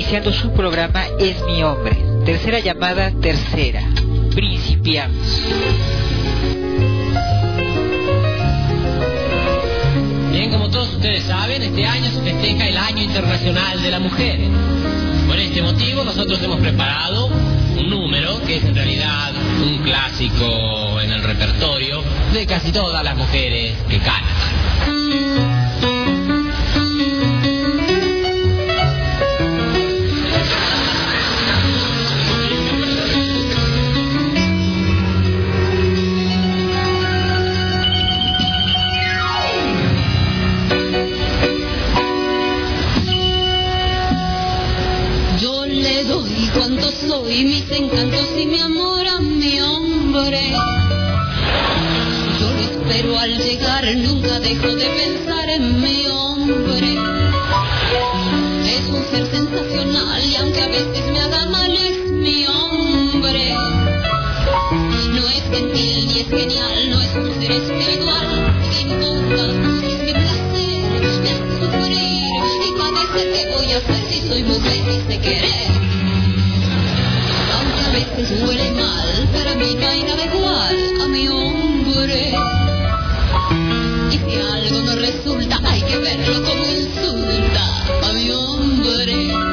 iniciando su programa Es mi hombre. Tercera llamada, tercera. Principiamos. Bien, como todos ustedes saben, este año se festeja el Año Internacional de la Mujer. Por este motivo nosotros hemos preparado un número que es en realidad un clásico en el repertorio de casi todas las mujeres que cantan. Cuánto soy, mis encantos y mi amor a mi hombre. Yo lo espero al llegar, nunca dejo de pensar en mi hombre. Es un ser sensacional y aunque a veces me haga mal es mi hombre. No es gentil ni es genial, no es un ser espiritual. ¿Qué importa? Es mi placer, me hace sufrir y padecer. ¿Qué voy a hacer si soy mujer y sé querer? A veces huele mal, para mí no hay nada igual a mi hombre. Y si algo no resulta, hay que verlo como insulta a mi hombre.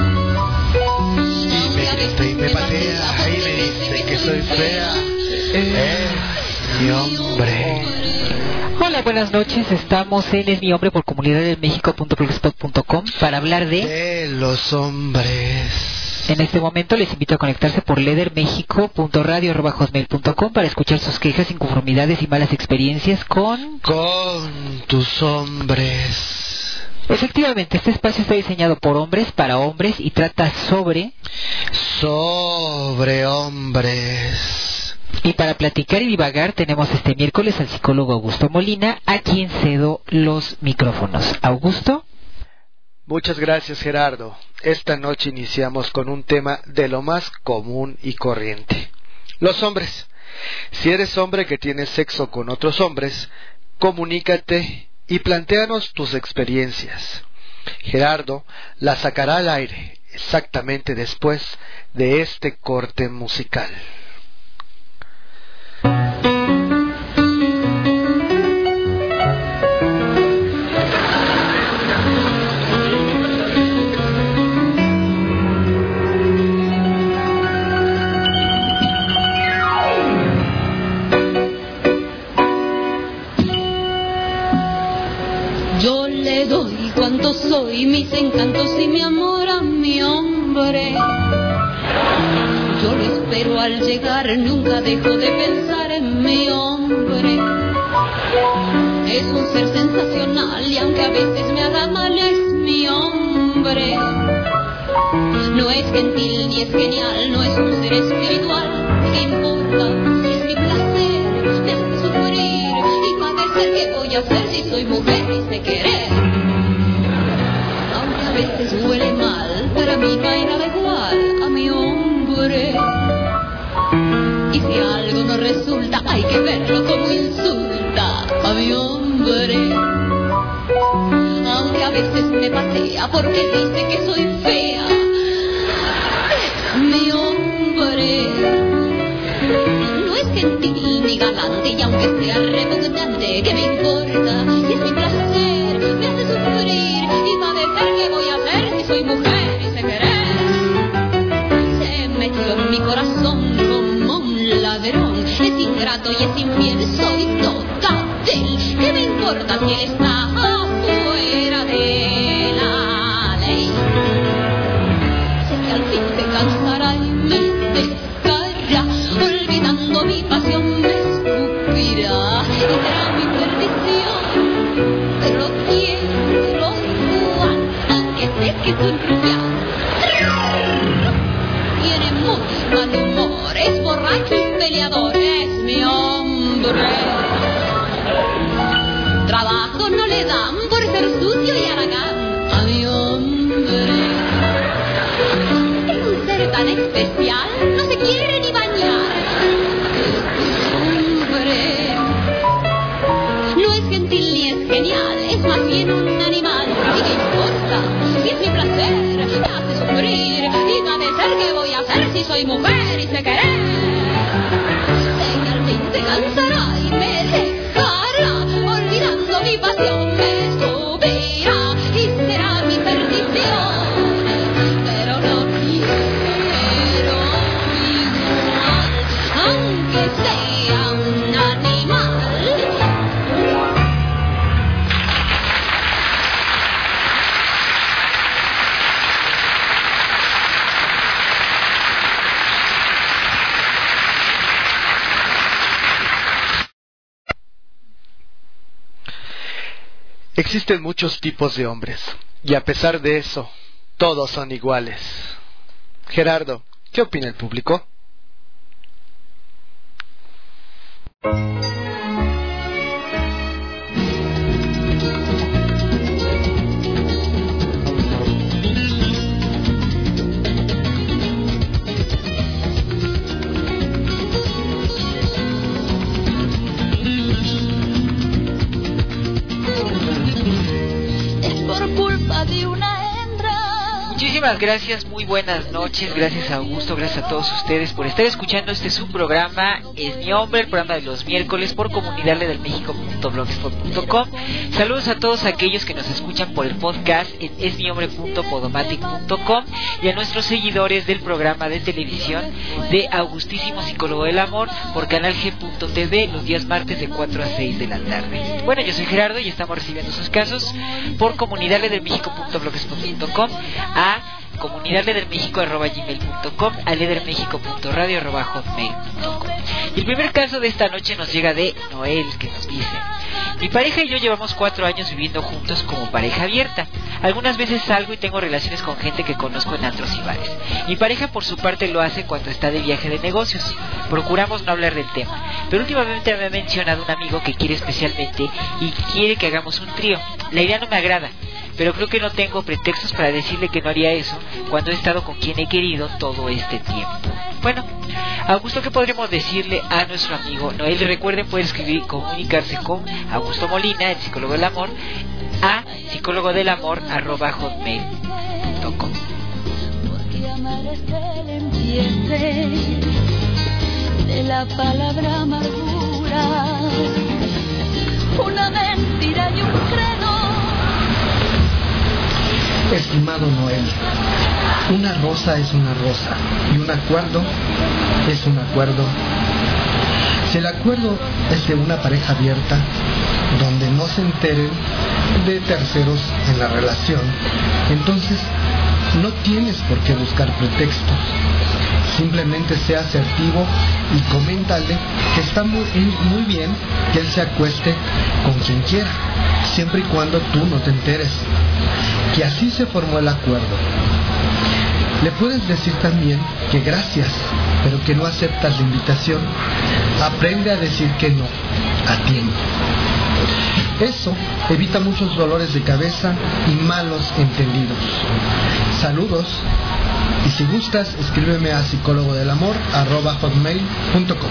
Y me grita y me patea y me dice que soy fea. Es mi hombre. Hola, buenas noches. Estamos en Es mi hombre por comunidaddelmexico.blogspot.com para hablar de los hombres. En este momento les invito a conectarse por ledermexico.radio@hotmail.com para escuchar sus quejas, inconformidades y malas experiencias con tus hombres. Efectivamente, este espacio está diseñado por hombres, para hombres y trata sobre hombres. Y para platicar y divagar tenemos este miércoles al psicólogo Augusto Molina, a quien cedo los micrófonos. Augusto. Muchas gracias, Gerardo. Esta noche iniciamos con un tema de lo más común y corriente. Los hombres. Si eres hombre que tienes sexo con otros hombres, comunícate y plantéanos tus experiencias. Gerardo la sacará al aire exactamente después de este corte musical. Doy cuánto soy, mis encantos y mi amor a mi hombre. Yo lo espero al llegar, nunca dejo de pensar en mi hombre. Es un ser sensacional y aunque a veces me haga mal es mi hombre. No es gentil ni es genial, no es un ser espiritual. ¿Qué importa? Es mi placer, me hace sufrir y padecer. ¿Qué voy a hacer si soy mujer y sé querer? A veces huele mal, para mí no hay nada igual a mi hombre. Y si algo no resulta, hay que verlo como insulta a mi hombre. Aunque a veces me patea porque dice que soy fea, mi hombre. No es gentil ni galante y aunque sea repugnante, ¿qué me importa? Y es mi placer, me hace sufrir y padecer. ¿Qué voy a hacer si soy mujer y sé querer? Se metió en mi corazón como un ladrón. Es ingrato y es infiel, soy toda de él. ¿Qué me importa si él está afuera de la ley? Sé que al fin se cansará y me dejará, olvidando mi pasión me escupirá y será mi perdición. Pero quiero que es un rufián. Tiene muy mal humor, es borracho y peleador, es mi hombre. Trabajo no le dan por ser sucio y haragán a mi hombre. Es un ser tan especial, no se quiere ni bañar. Hombre. No es gentil ni es genial, es más bien un animal. ¿Y qué importa? Si es mi placer, me hace sufrir soy mujer y sé querer. Sé que al fin se cansará y me dejará, olvidando mi pasión me subirá y será mi perdición. Pero no quiero igual, aunque sea un animal. Existen muchos tipos de hombres, y a pesar de eso, todos son iguales. Gerardo, ¿qué opina el público? Es por culpa de una hembra. Muchísimas gracias, muy buenas noches, gracias a Augusto, gracias a todos ustedes por estar escuchando este su programa, Es Mi Hombre, el programa de los miércoles por comunidadledelmexico.blogspot.com. Saludos a todos aquellos que nos escuchan por el podcast en esmihombre.podomatic.com y a nuestros seguidores del programa de televisión de Augustísimo Psicólogo del Amor por canal G.tv los días martes de 4 a 6 de la tarde. Bueno, yo soy Gerardo y estamos recibiendo sus casos por comunidadledelmexico.blogspot.com, a comunidadledelmexico@gmail.com, a ledermexico.radio@hotmail.com. Y el primer caso de esta noche nos llega de Noel, que nos dice: mi pareja y yo llevamos 4 años viviendo juntos como pareja abierta. Algunas veces salgo y tengo relaciones con gente que conozco en antros y bares. Mi pareja por su parte lo hace cuando está de viaje de negocios. Procuramos no hablar del tema, pero últimamente me ha mencionado un amigo que quiere especialmente y quiere que hagamos un trío. La idea no me agrada, pero creo que no tengo pretextos para decirle que no haría eso cuando he estado con quien he querido todo este tiempo. Bueno, Augusto, ¿qué podríamos decirle a nuestro amigo Noel? Recuerden, puede escribir y comunicarse con Augusto Molina, el psicólogo del amor, a psicólogodelamor@hotmail.com. Porque amar es el empiece de la palabra amargura, una mentira y un credo. Estimado Noel, una rosa es una rosa y un acuerdo es un acuerdo. Si el acuerdo es de una pareja abierta, donde no se enteren de terceros en la relación, entonces no tienes por qué buscar pretextos. Simplemente sea asertivo y coméntale que está muy bien que él se acueste con quien quiera, siempre y cuando tú no te enteres. Que así se formó el acuerdo. Le puedes decir también que gracias, pero que no aceptas la invitación. Aprende a decir que no a tiempo. Eso evita muchos dolores de cabeza y malos entendidos. Saludos, y si gustas, escríbeme a psicólogodelamor@hotmail.com.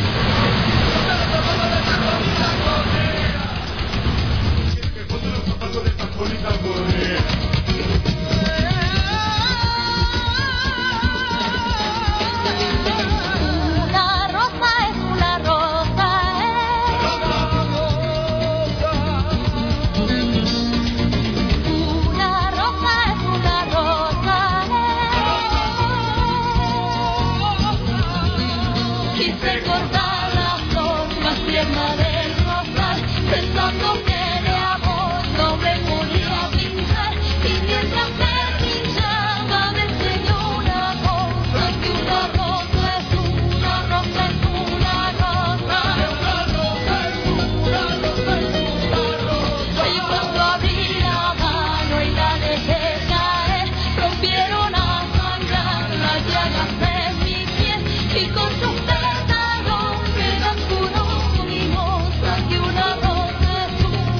Con sus pétalos quedan puros mimos, que una rosa es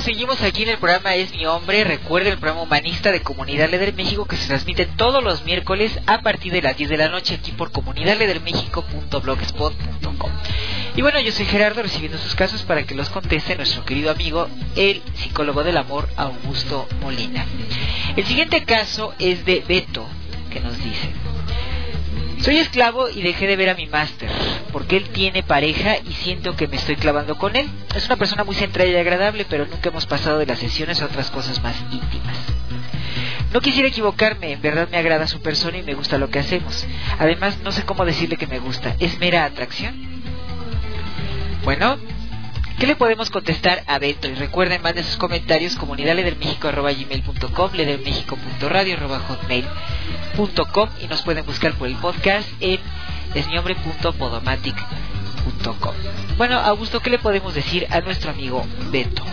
seguimos aquí en el programa Es Mi Hombre. Recuerden el programa humanista de Comunidad Leder México, que se transmite todos los miércoles a partir de las 10 de la noche aquí por comunidadledermexico.blogspot.com. Y bueno, yo soy Gerardo, recibiendo sus casos para que los conteste nuestro querido amigo, el psicólogo del amor, Augusto Molina. El siguiente caso es de Beto, que nos dice: soy esclavo y dejé de ver a mi máster porque él tiene pareja y siento que me estoy clavando con él. Es una persona muy centrada y agradable, pero nunca hemos pasado de las sesiones a otras cosas más íntimas. No quisiera equivocarme, en verdad me agrada su persona y me gusta lo que hacemos. Además, no sé cómo decirle que me gusta. ¿Es mera atracción? Bueno, ¿qué le podemos contestar a Beto? Y recuerden, manden sus comentarios comunidadledermexico@gmail.com, ledermexico.radio@hotmail.com, y nos pueden buscar por el podcast en esmihombre.podomatic.com. Bueno, Augusto, ¿qué le podemos decir a nuestro amigo Beto?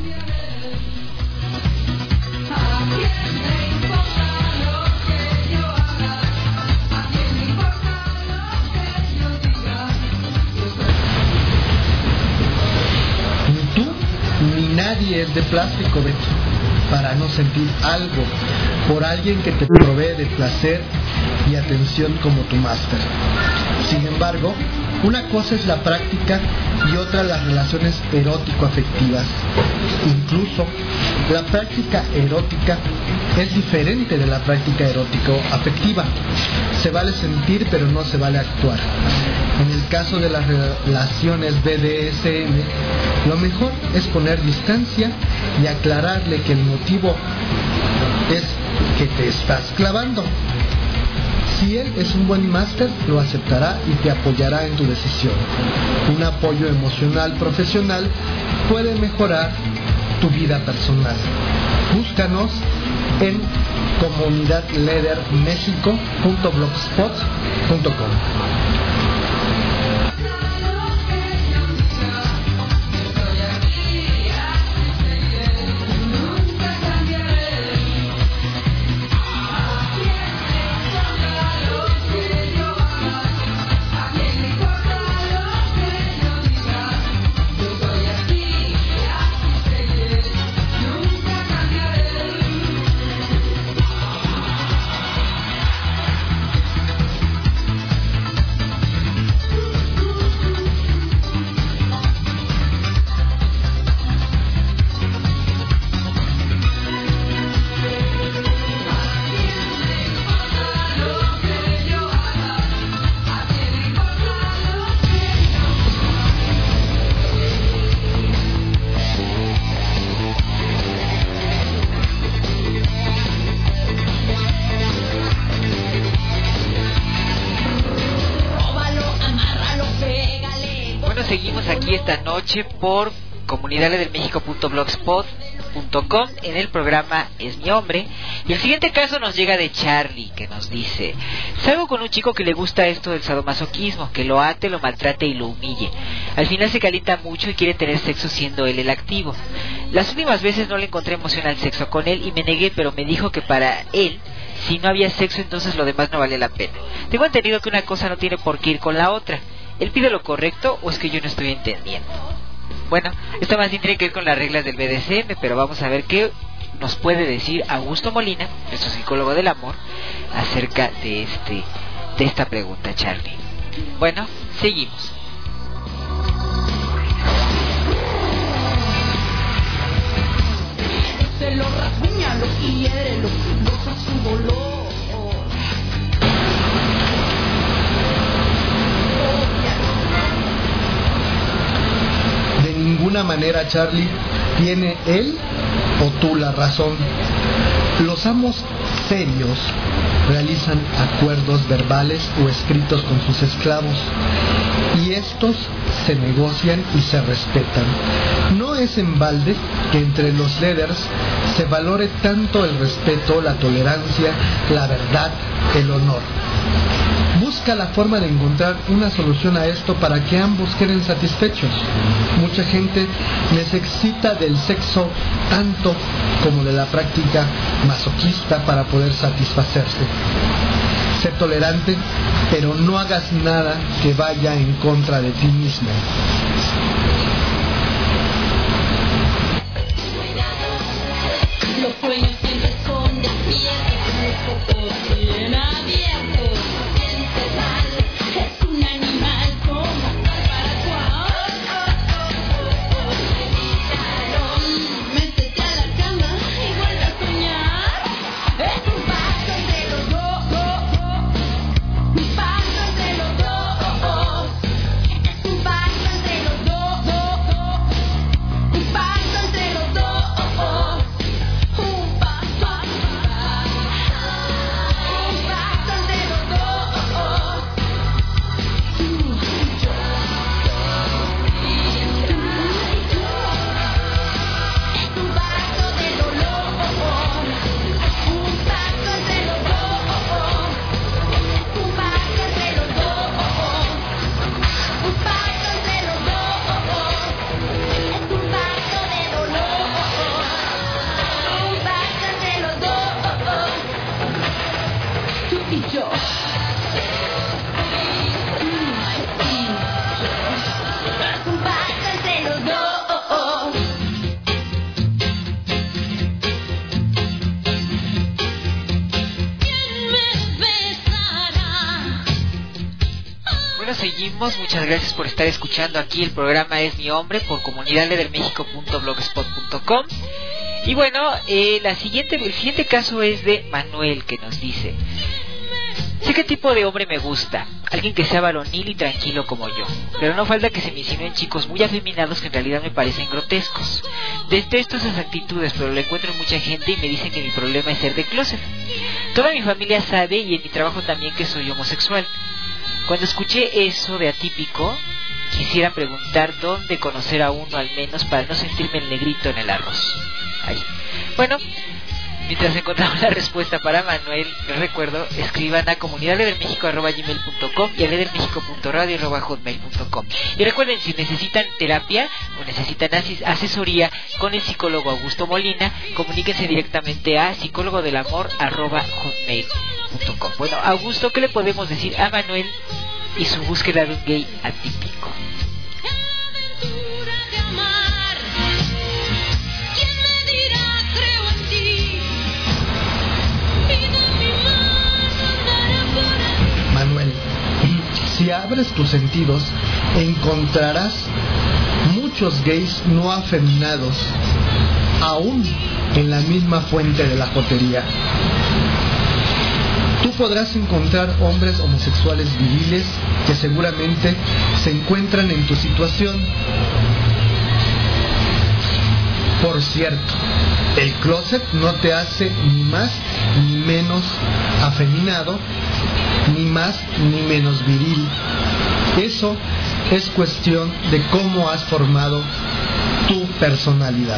Ni nadie es de plástico, Beto, para no sentir algo por alguien que te provee de placer y atención como tu máster. Sin embargo, una cosa es la práctica y otra las relaciones erótico-afectivas. Incluso, la práctica erótica es diferente de la práctica erótico-afectiva. Se vale sentir, pero no se vale actuar. En el caso de las relaciones BDSM, lo mejor es poner distancia y aclararle que el motivo es que te estás clavando. Si él es un buen máster, lo aceptará y te apoyará en tu decisión. Un apoyo emocional profesional puede mejorar tu vida personal. Búscanos en comunidadledermexico.blogspot.com. Esta noche por comunidadledermexico.blogspot.com en el programa Es Mi Hombre. Y el siguiente caso nos llega de Charlie, que nos dice: salgo con un chico que le gusta esto del sadomasoquismo, que lo ate, lo maltrate y lo humille. Al final se calienta mucho y quiere tener sexo siendo él el activo. Las últimas veces no le encontré emoción al sexo con él y me negué, pero me dijo que para él, si no había sexo, entonces lo demás no vale la pena. Tengo entendido que una cosa no tiene por qué ir con la otra. ¿Él pide lo correcto o es que yo no estoy entendiendo? Bueno, esto más bien tiene que ver con las reglas del BDSM, pero vamos a ver qué nos puede decir Augusto Molina, nuestro psicólogo del amor, acerca de esta pregunta, Charlie. Bueno, seguimos. Se lo rasguña, lo quiere, lo goza su dolor. De ninguna manera, Charlie, tiene él o tú la razón. Los amos serios realizan acuerdos verbales o escritos con sus esclavos y estos se negocian y se respetan. No es en balde que entre los leaders se valore tanto el respeto, la tolerancia, la verdad, el honor. Busca la forma de encontrar una solución a esto para que ambos queden satisfechos. Mucha gente necesita del sexo tanto como de la práctica masoquista para poder satisfacerse. Sé tolerante, pero no hagas nada que vaya en contra de ti mismo. Los sueños siempre son despiertos, los ojos bien abiertos. Siente mal, es un animal como para cual. Métete a la cama y vuelve a soñar. Es un pacto entre los dos, un pacto entre los dos. Es un pacto entre los dos, un pacto entre los dos. Un pacto entre los dos. Tú y yo. Es un pacto de dolor. Un pacto entre los dos. Es un pacto entre los dos. Un pacto entre los dos. Es un pacto de dolor. Un pacto entre los dos. Tú y yo. Es un pacto entre los dos. ¿Quién me besará? Bueno, seguimos. Muchas gracias por estar escuchando aquí. El programa Es Mi Hombre por comunidadledermexico.blogspot.com. Y bueno, el siguiente caso es de Manuel, que nos dice: sé qué tipo de hombre me gusta, alguien que sea varonil y tranquilo como yo, pero no falta que se me insinúen chicos muy afeminados que en realidad me parecen grotescos. Detesto esas actitudes, pero lo encuentro en mucha gente y me dicen que mi problema es ser de closet. Toda mi familia sabe y en mi trabajo también que soy homosexual. Cuando escuché eso de atípico, quisiera preguntar dónde conocer a uno al menos para no sentirme el negrito en el arroz. Ay. Bueno, mientras encontramos la respuesta para Manuel, les recuerdo, escriban a comunidadledermexico@gmail.com y a ledermexico.radio@hotmail.com. Y recuerden, si necesitan terapia o necesitan asesoría con el psicólogo Augusto Molina, comuníquense directamente a psicólogodelamor@hotmail.com. Bueno, Augusto, ¿qué le podemos decir a Manuel y su búsqueda de un gay atípico? Aventura de amar. ¿Quién me dirá creo en ti? Y de mi mano andará por ahí. Manuel, si abres tus sentidos, encontrarás muchos gays no afeminados, aún en la misma fuente de la jotería. Tú podrás encontrar hombres homosexuales viriles que seguramente se encuentran en tu situación. Por cierto, el closet no te hace ni más ni menos afeminado, ni más ni menos viril. Eso es cuestión de cómo has formado tu personalidad.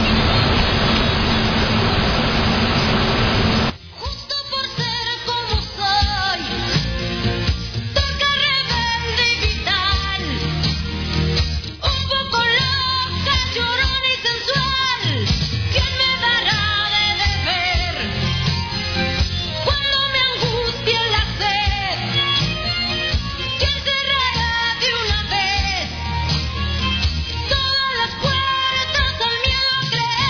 Justo por ser como soy, toca rebelde y vital, un poco loca, llorona y sensual. ¿Quién me dará de beber cuando me angustie la sed? ¿Quién cerrará de una vez todas las puertas al miedo a creer?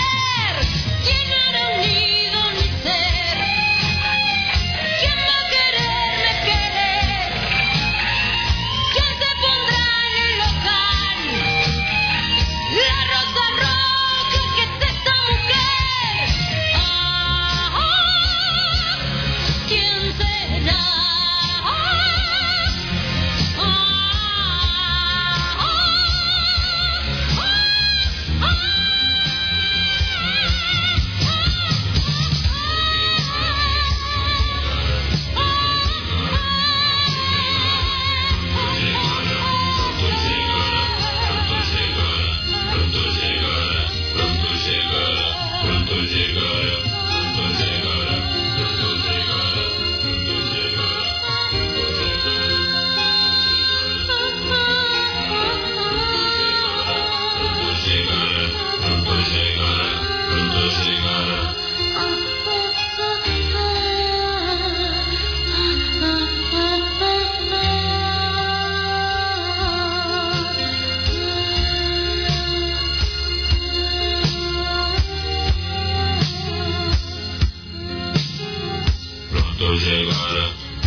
pronto llegará.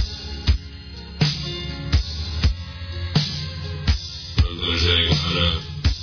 Pronto llegará.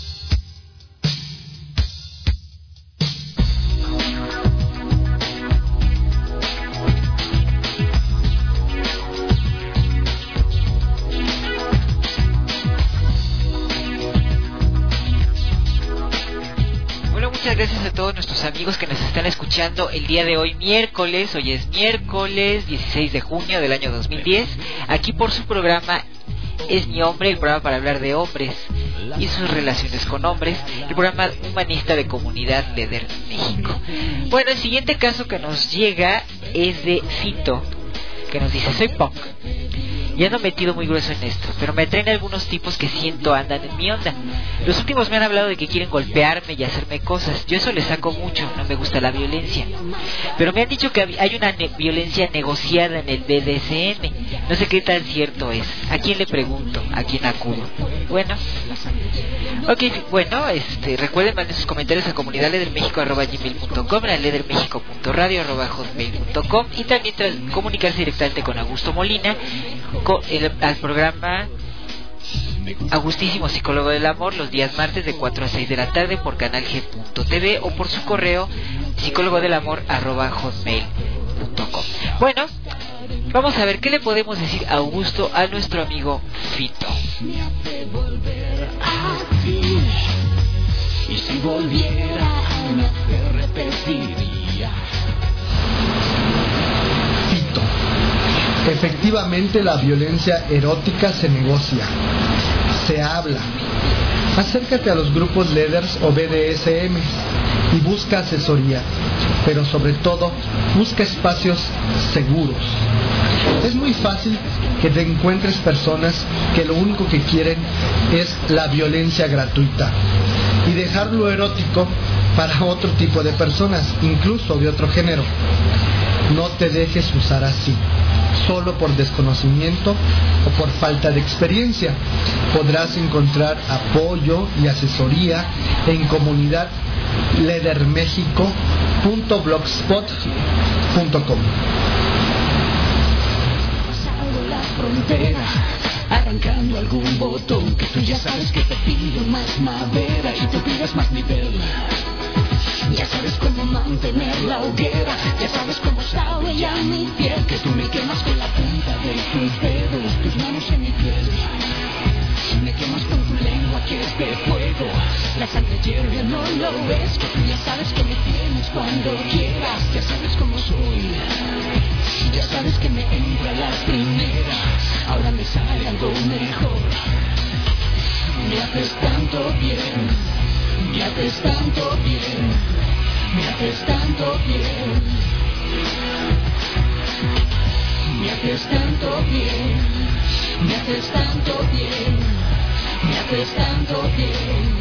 Muchas gracias a todos nuestros amigos que nos están escuchando el día de hoy, miércoles. Hoy es miércoles 16 de junio del año 2010. Aquí por su programa Es Mi Hombre, el programa para hablar de hombres y sus relaciones con hombres, el programa humanista de Comunidad Leder México. Bueno, el siguiente caso que nos llega es de Fito, que nos dice: soy punk. Ya no he metido muy grueso en esto, pero me atraen algunos tipos que siento andan en mi onda. Los últimos me han hablado de que quieren golpearme y hacerme cosas. Yo eso les saco mucho, no me gusta la violencia. Pero me han dicho que hay una violencia negociada en el BDSM. No sé qué tan cierto es. ¿A quién le pregunto? ¿A quién acudo? Bueno, recuerden mandar sus comentarios a comunidadledermexico@gmail.com, a ledermexico.radio@hotmail.com, y también comunicarse directamente con Augusto Molina al programa Agustísimo Psicólogo del Amor los días martes de 4 a 6 de la tarde por canal G.tv o por su correo psicólogodelamor@hotmail.com. Bueno, vamos a ver qué le podemos decir a Augusto a nuestro amigo Fito. Y si volviera a nacer repetiría. Fito. Efectivamente, la violencia erótica se negocia, se habla. Acércate a los grupos Leders o BDSM y busca asesoría, pero sobre todo busca espacios seguros. Es muy fácil que te encuentres personas que lo único que quieren es la violencia gratuita y dejar lo erótico para otro tipo de personas, incluso de otro género. No te dejes usar así, solo por desconocimiento o por falta de experiencia. Podrás encontrar apoyo y asesoría en comunidad ledermexico.blogspot.com. Frontera, arrancando algún botón que tú ya sabes que te pido más madera y tú pides más nivel. Ya sabes cómo mantener la hoguera, ya sabes cómo sabe ya mi piel, que tú me quemas con la punta de tus dedos, tus manos en mi piel. Me quemas con tu lengua que es de fuego, la sangre hierve, no lo ves, que tú ya sabes que me tienes cuando quieras, ya sabes cómo soy. Ya sabes que me entra la primera, ahora me sale algo mejor. Me haces tanto bien, me haces tanto bien, me haces tanto bien. Me haces tanto bien, me haces tanto bien, me haces tanto bien.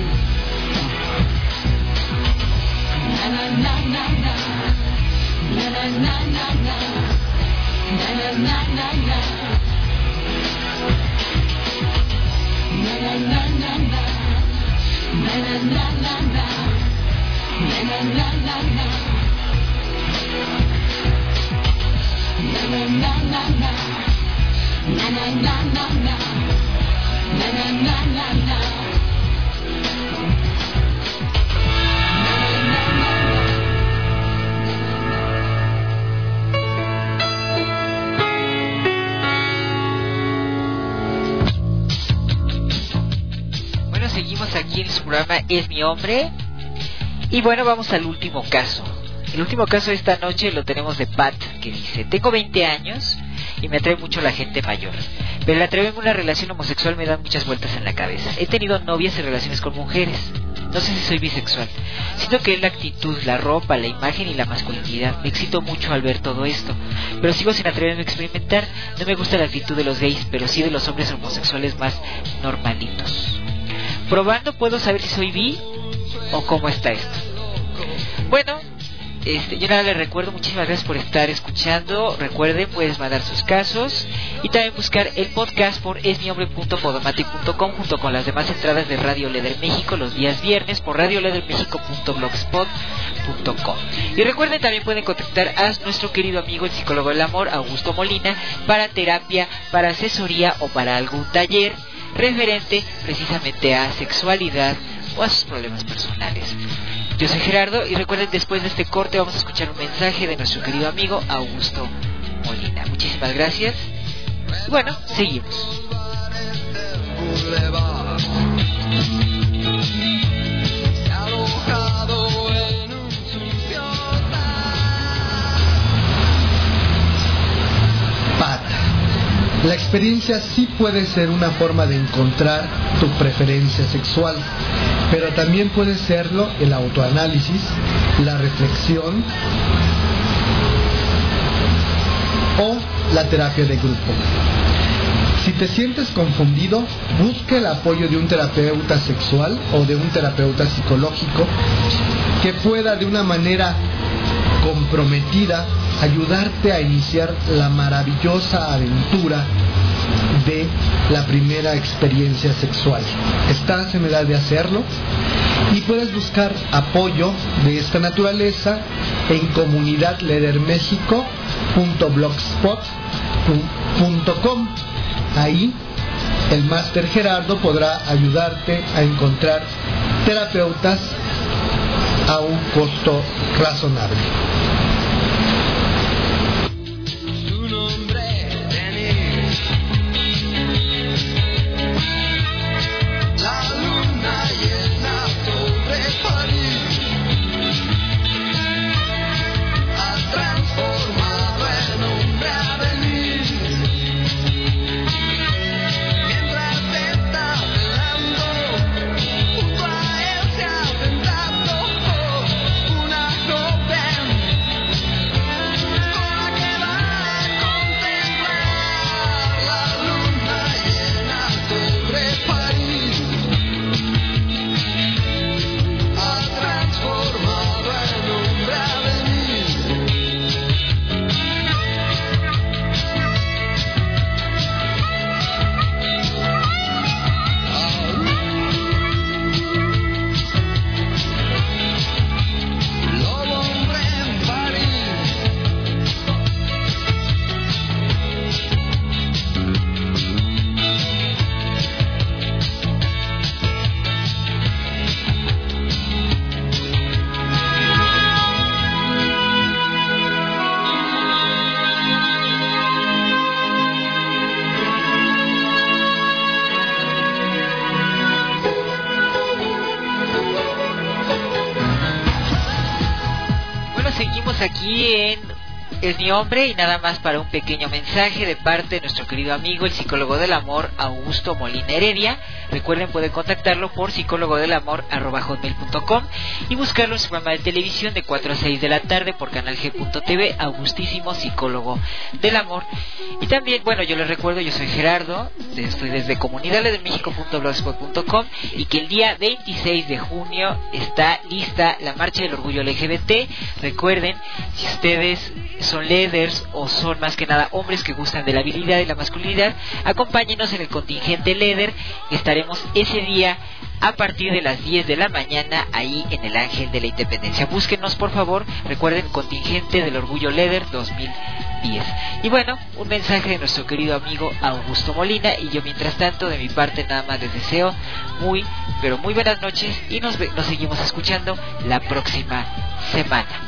Na na na na na, na na na na na. Na na na na na, na na na na na, na na na na na, na na na na na, na na na na na, na na na na na, na na na na na. Seguimos aquí en su programa Es Mi Hombre. Y bueno, vamos al último caso. El último caso de esta noche lo tenemos de Pat, que dice: tengo 20 años y me atrae mucho la gente mayor, pero el atreverme a una relación homosexual me da muchas vueltas en la cabeza. He tenido novias y relaciones con mujeres. No sé si soy bisexual. Siento que es la actitud, la ropa, la imagen y la masculinidad. Me excito mucho al ver todo esto, pero sigo sin atreverme a experimentar. No me gusta la actitud de los gays, pero sí de los hombres homosexuales más normalitos. Probando puedo saber si soy bi o cómo está esto. Bueno, yo nada les recuerdo, muchísimas gracias por estar escuchando. Recuerden, puedes mandar sus casos y también buscar el podcast por esmihombre.podomatic.com junto con las demás entradas de Radio Leder México los días viernes por radioledermexico.blogspot.com. Y recuerden, también pueden contactar a nuestro querido amigo el psicólogo del amor, Augusto Molina, para terapia, para asesoría o para algún taller referente precisamente a sexualidad o a sus problemas personales. Yo soy Gerardo y recuerden, después de este corte vamos a escuchar un mensaje de nuestro querido amigo Augusto Molina. Muchísimas gracias. Y bueno, seguimos. Pat, la experiencia sí puede ser una forma de encontrar tu preferencia sexual, pero también puede serlo el autoanálisis, la reflexión o la terapia de grupo. Si te sientes confundido, busca el apoyo de un terapeuta sexual o de un terapeuta psicológico que pueda de una manera comprometida ayudarte a iniciar la maravillosa aventura de la primera experiencia sexual. Estás en edad de hacerlo y puedes buscar apoyo de esta naturaleza en comunidadledermexico.blogspot.com. Ahí el máster Gerardo podrá ayudarte a encontrar terapeutas a un costo razonable. Aquí en Es mi hombre y nada más para un pequeño mensaje de parte de nuestro querido amigo el psicólogo del amor Augusto Molina Heredia. Recuerden, pueden contactarlo por psicólogodelamor@hotmail.com y buscarlo en su programa de televisión de 4 a 6 de la tarde por canal G.tv, Augustísimo Psicólogo del Amor. Y también, bueno, yo les recuerdo, yo soy Gerardo, estoy desde comunidadledermexico.blogspot.com y que el día 26 de junio está lista la marcha del orgullo LGBT. Recuerden, si ustedes son leders o son más que nada hombres que gustan de la virilidad y la masculinidad, acompáñenos en el contingente leder. Estaremos ese día a partir de las 10 de la mañana ahí en el Ángel de la Independencia. Búsquenos, por favor. Recuerden, contingente del orgullo leder 2010. Y bueno, un mensaje de nuestro querido amigo Augusto Molina, y yo mientras tanto de mi parte nada más les deseo muy, pero muy buenas noches y nos seguimos escuchando la próxima semana.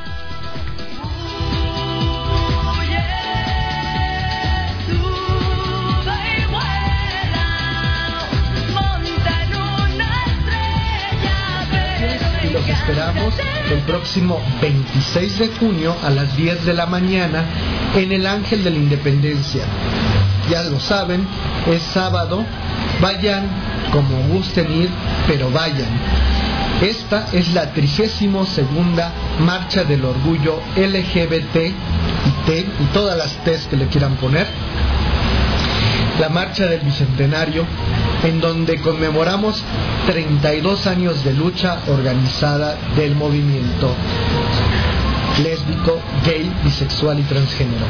Los esperamos el próximo 26 de junio a las 10 de la mañana en el Ángel de la Independencia. Ya lo saben, es sábado. Vayan como gusten ir, pero vayan. Esta es la 32ª Marcha del Orgullo LGBT y T y todas las T's que le quieran poner. La marcha del Bicentenario, en donde conmemoramos 32 años de lucha organizada del movimiento. lésbico, gay, bisexual y transgénero.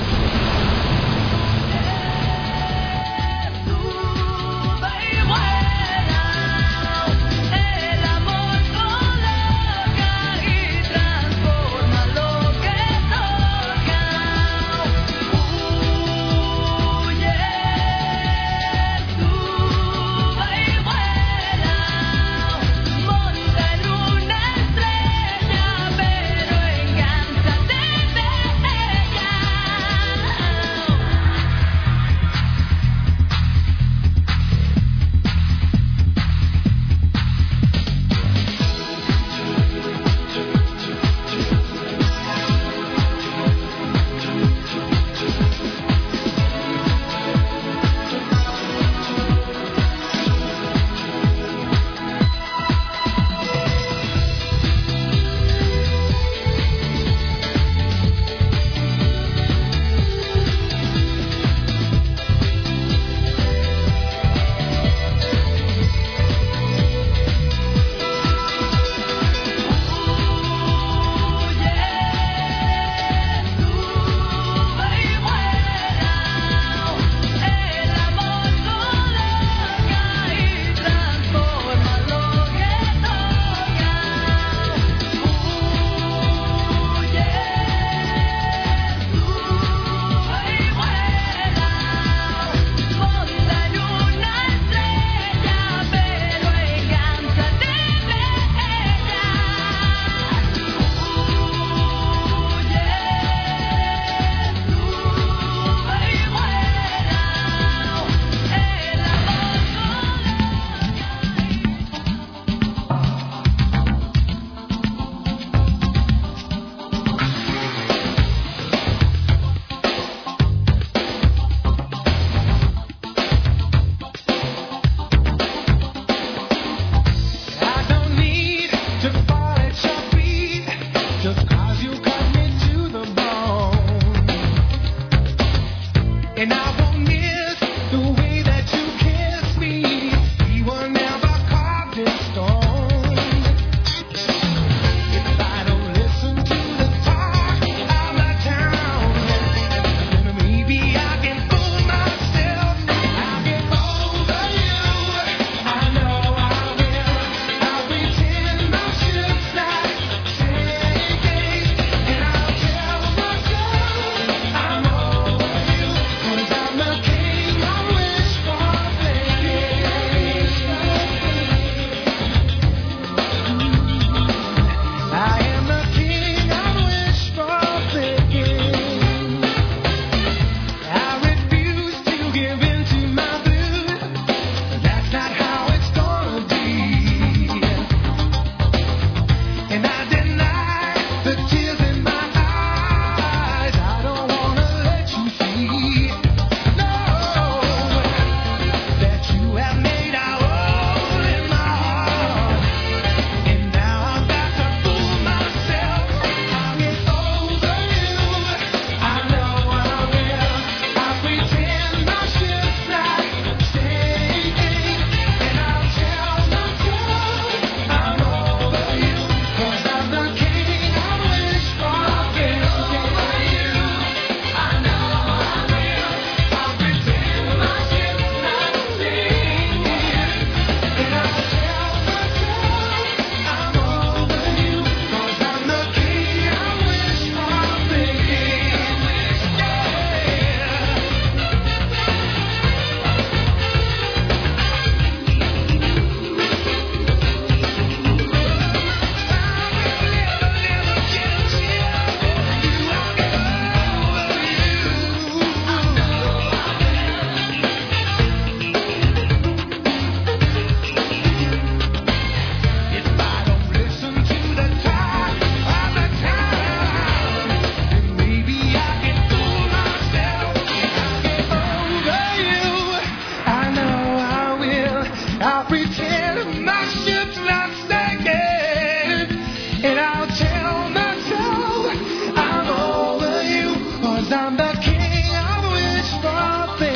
I'm the king of wish for